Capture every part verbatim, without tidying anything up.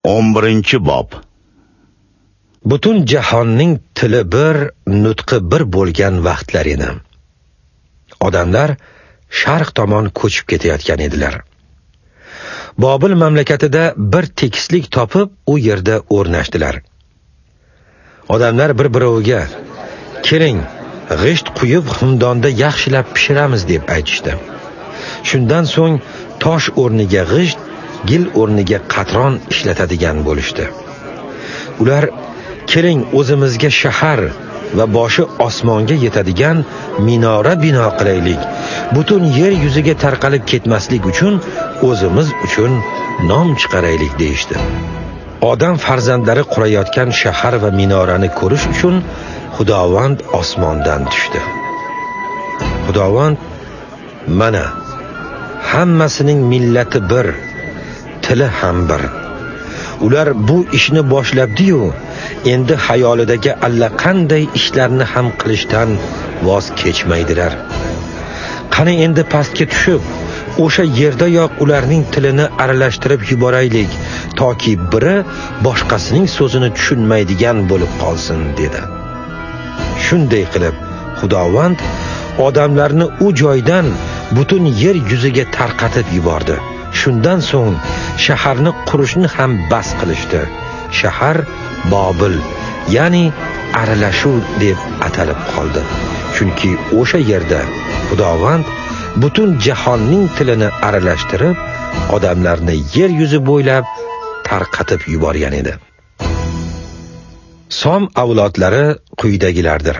o'n birinchi bob. Butun jahonning tili bir, nutqi bir bo'lgan vaqtlar edi. Odamlar sharq tomon ko'chib ketayotgan edilar. Bobil mamlakatida bir tekislik topib, u yerda o'rnashdilar. Odamlar bir-biriga, "Keling, g'isht quyib xumdonda yaxshilab pishiramiz" deb aytishdi. Shundan so'ng tosh o'rniga g'isht, gil o'rniga qatron ishlatadigan bo'lishdi. Ular "Keling, o'zimizga shahar va boshi osmonga yetadigan minora bino qilaylik. Butun yer yuziga tarqalib ketmaslik uchun o'zimiz uchun nom chiqaraylik" deyishdi. Odam farzandlari qurayotgan shahar va minorani ko'rish uchun Xudovand osmondan tushdi. Xudovand: "Mana, hammasining millati bir, tili ham bir. Ular bu ishni boshlabdi-yu, endi hayolidagi allaqanday ishlarni ham qilishdan voz kechmaydilar. Qani endi pastga tushib, o'sha yerdayoq ularning tilini aralashtirib yuboraylik, toki biri boshqasining so'zini tushunmaydigan bo'lib qolsin" dedi. Shunday qilib, Xudovand odamlarni u joydan butun yer yuziga tarqatib yubordi. Shundan so'ng shaharni qurishni ham bas qilishdi. Shahar Bobil, ya'ni aralashuv deb atalib qoldi. Chunki o'sha yerda Xudovand butun jahonning tilini aralashtirib, odamlarni yer yuzi bo'ylab tarqatib yuborgan edi. Som avlodlari quyidagilardir.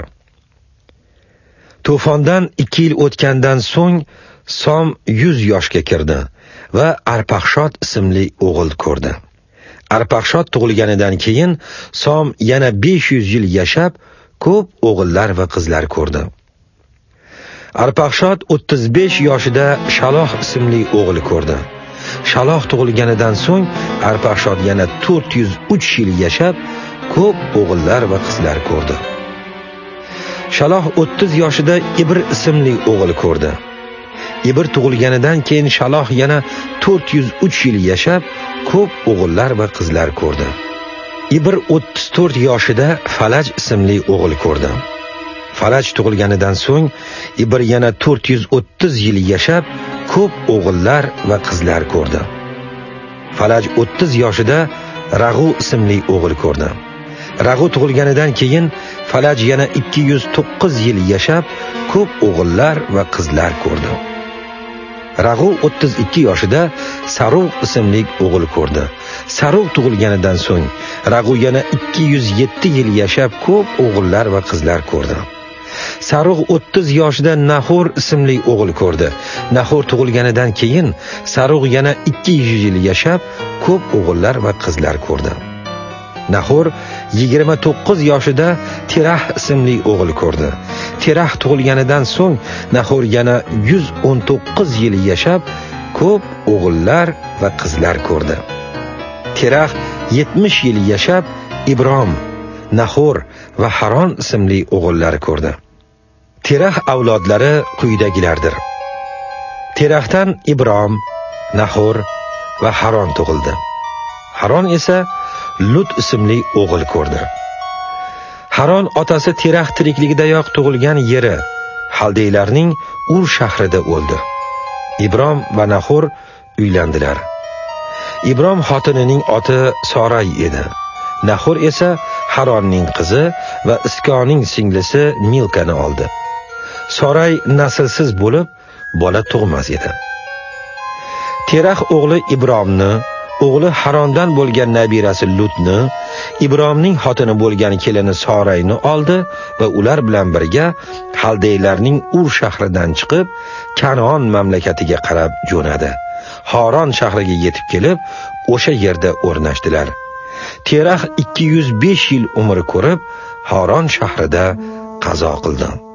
To'fondan ikki yil o'tgandan so'ng Som yuz yoshga kirdi va Arpaxshod ismli o'g'il ko'rdi. Arpaxshod tug'ilganidan keyin Som yana besh yuz yil yashab, ko'p o'g'illar va qizlar ko'rdi. Arpaxshod o'ttiz besh yoshida Shaloh ismli o'g'il ko'rdi. Shaloh tug'ilganidan so'ng Arpaxshod yana to'rt yuz uch yil yashab, ko'p o'g'illar va qizlar ko'rdi. Shaloh o'ttiz yoshida Ibr ismli o'g'il ko'rdi. Ibr tug'ilganidan keyin Shaloh yana to'rt yuz uch yil yashab, ko'p o'g'illar va qizlar ko'rdi. Ibr o'ttiz to'rt yoshida Falaj ismli o'g'il ko'rdi. Falaj tug'ilganidan so'ng Ibr yana to'rt yuz o'ttiz yil yashab, ko'p o'g'illar va qizlar ko'rdi. Falaj o'ttiz yoshida Rag'u ismli o'g'il ko'rdi. Rag'u tug'ilganidan keyin Falaj yana ikki yuz to'qqiz yil yashab, ko'p o'g'illar va qizlar ko'rdi. Rag'u o'ttiz ikki yoshida Sarug' ismli o'g'il ko'rdi. Sarug' tug'ilganidan so'ng Rag'u yana ikki yuz yetti yil yashab, ko'p o'g'illar va qizlar ko'rdi. Sarug' o'ttiz yoshida Nahor ismli o'g'il ko'rdi. Nahor tug'ilganidan keyin Sarug' yana ikki yuz yil yashab, ko'p o'g'illar va qizlar ko'rdi. Nahor yigirma to'qqiz yoshida Terah ismli o'g'il ko'rdi. Terah tug'ilganidan so'ng Nahor yana yuz o'n to'qqiz yil yashab, ko'p o'g'illar va qizlar ko'rdi. Terah yetmish yil yashab, Ibrom, Nahor va Haron ismli o'g'illar ko'rdi. Terah avlodlari quyidagilardir. Terahdan Ibrom, Nahor va Haron tug'ildi. Haron esa Lut ismli o'g'il ko'rdi. Haron otasi Terah tirikligidayoq tug'ilgan yeri Xaldeylarning Ur shahrida o'ldi. Ibrom va Nahor uylandilar. Ibrom xotinining oti Soray edi. Nahor esa Haronning qizi va Iskoning singlisi Milkani oldi. Soray naslsiz bo'lib, bola tug'mas edi. Terah o'g'li Ibromni, o'g'li Harondan bo'lgan nabirasi Lutni, Ibromning xotini bo'lgan kelini Sorayni oldi va ular bilan birga Xaldeylarning Ur shahridan chiqib, Kan'on mamlakatiga qarab jo'nadi. Haron shahriga yetib kelib, o'sha yerda o'rnashdilar. Terah ikki yuz besh yil umr ko'rib, Haron shahrida qazo qildi.